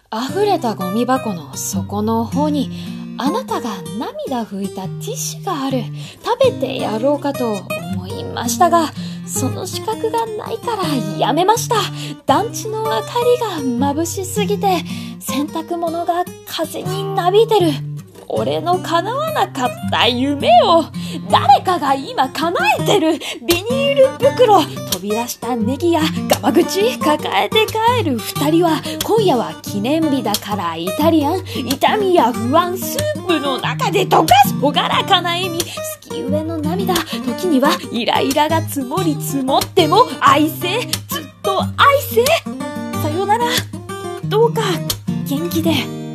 溢れたゴミ箱の底の方にあなたが涙拭いたティッシュがある。食べてやろうかと思いましたが、その資格がないからやめました。団地の明かりが眩しすぎて洗濯物が風になびいてる。俺の叶わなかった夢を誰かが今叶えてる。ビニール袋、飛び出したネギやガバ口抱えて帰る二人は、今夜は記念日だからイタリアン、痛みや不安スープの中で溶かす朗らかな笑み、好き上の涙、時にはイライラが積もり積もっても愛せ、ずっと愛せ。さよなら、どうか元気で。